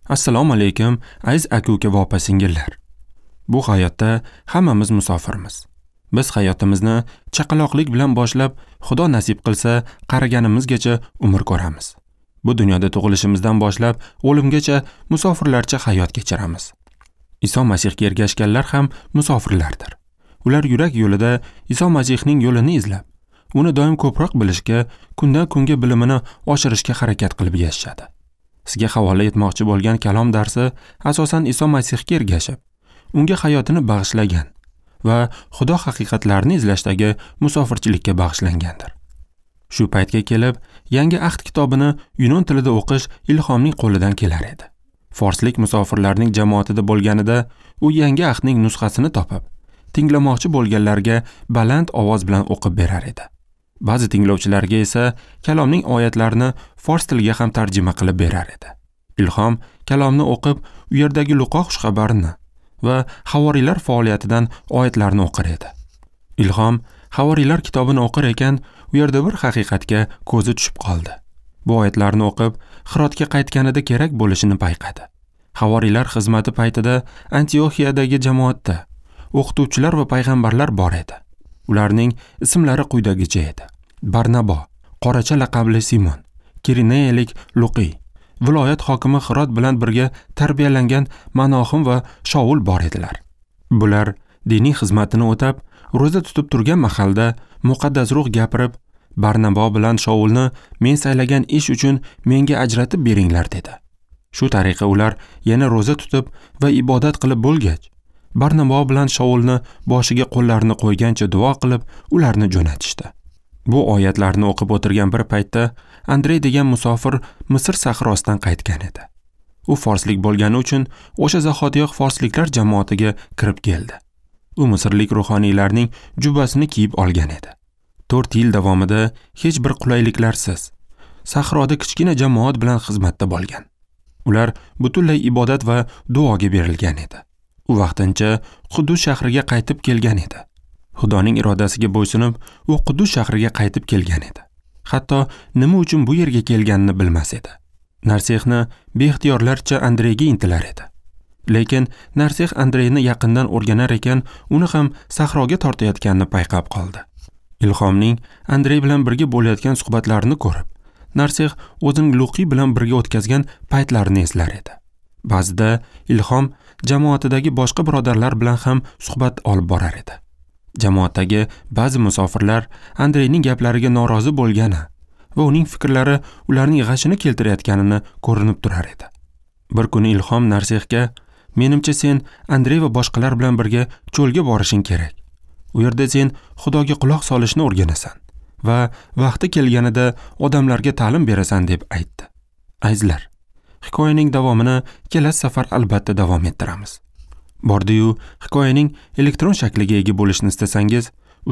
Assalomu alaykum, aziz aka-uka va opa-singillar. Bu hayotda hammamiz musofirmiz. Biz hayotimizni chaqaloqlik bilan boshlab, Xudo nasib qilsa, qariganimizgacha umr ko'ramiz. Bu dunyoda tug'ilishimizdan boshlab, o'limgacha musofirlarcha hayot kechiramiz. Iso Masihga ergashganlar ham musofirlardir. Ular yurak yo'lida Iso Masihning yo'lini izlab, uni doim ko'proq bilishga, kundan kunga bilimini oshirishga harakat qilib yashashadi. Sizga havola etmoqchi bo'lgan kalom darsi asosan Iso Masihga ergashib, unga hayotini bag'ishlagan va Xudo haqiqatlarini izlashdagi musofirchilikka bag'ishlangandir. Shu paytga kelib, Yangi ahd kitobini yunon tilida o'qish Ilhomning qo'lidan kelar edi. Forslik musofirlarning jamoatida bo'lganida, u Yangi ahdning nusxasini topib, tinglamoqchi bo'lganlarga baland ovoz bilan o'qib berar edi. Ba'zi tinglovchilarga esa kalomning oyatlarini fors tiliga ham tarjima qilib berar edi. Ilhom kalomni o'qib, u yerdagi Luqo xushxabarini va havoriylar faoliyatidan oyatlarni o'qir edi. Ilhom havoriylar kitobini o'qir ekan, u yerda bir haqiqatga ko'zi tushib qoldi. Bu oyatlarni o'qib, Hirotga qaytganida kerak bo'lishini payqadi. Havoriylar xizmati paytida Antioxiyadagi jamoatda o'qituvchilar va payg'ambarlar bor edi. Ularning ismlari quyidagicha edi: Barnabo, qoracha laqabli Simon, Kirineyelik Luqiy, viloyat hokimi Hirot bilan birga tarbiyalangan Manohim va Shaul bor edilar. Bular diniy xizmatini o'tab, ro'za tutib turgan mahalda muqaddas ruh gapirib, Barnabo bilan Shaulni men saylagan ish uchun menga ajratib beringlar dedi. Shu tariqa ular yana ro'za tutib va ibodat qilib bo'lgach, Barnabo bilan Shaulni boshiga qo'llarini qo'ygancha duo qilib, ularni jo'natishdi. Bu oyatlarni o'qib o'tirgan bir paytda Andrey degan musofir Misr sahrosidan qaytgan edi. U forslik bo'lgani uchun o'sha zahotiyoq forsliklar jamoatiga kirib keldi. U misrlik ruhoniylarning jubbasini kiyib olgan edi. 4 yil davomida hech bir qulayliklarsiz sahroda kichkina jamoat bilan xizmatda bo'lgan. Ular butunlay ibodat va duoga berilgan edi. U vaqtincha Quddus shahriga qaytib kelgan edi. Xudoning irodasiga bo'ysunib, u Quddus shahriga qaytib kelgan edi. Hatto nima uchun bu yerga kelganini bilmas edi. Narsexni beixtiyorlarcha Andreyga intilar edi. Lekin Narsix Andreyni yaqindan o'rganar ekan, uni ham sahroga tortayotganini payqab qoldi. Ilhomning Andrey bilan birga bo'layotgan suhbatlarini ko'rib, Narsix o'zining Luqiy bilan birga o'tkazgan paytlarini eslar edi. Ba'zida Ilhom jamoatidagi boshqa birodarlar bilan ham suhbat olib borar edi. Jamoatdagi ba'zi musofirlar Andreyning gaplariga norozi bo'lgani va uning fikrlari ularning g'ashini keltirayotganini ko'rinib turar edi. Bir kuni Ilhom Narsixga: "Menimcha sen Andrey va boshqalar bilan birga cho'lga borishing kerak. U yerda sen Xudoga quloq solishni o'rganasan va vaqti kelganida odamlarga ta'lim berasan" deb aytdi. Azizlar, hikoyaning davomini kelasi safar albatta davom ettiramiz. Bordi-yu, hikoyaning elektron shakliga ega bo'lishni istasangiz,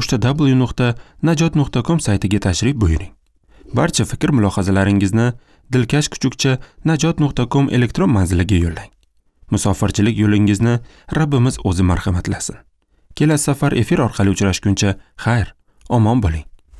www.najot.com saytiga tashrif buyuring. Barcha fikr-mulohazalaringizni dilkash kuchukcha najot.com elektron manziliga yo'llang. Musofirchilik yo'lingizni Rabbimiz o'zi marhamatlasin. Kelasi safar efir orqali uchrashguncha xayr, omon bo'ling.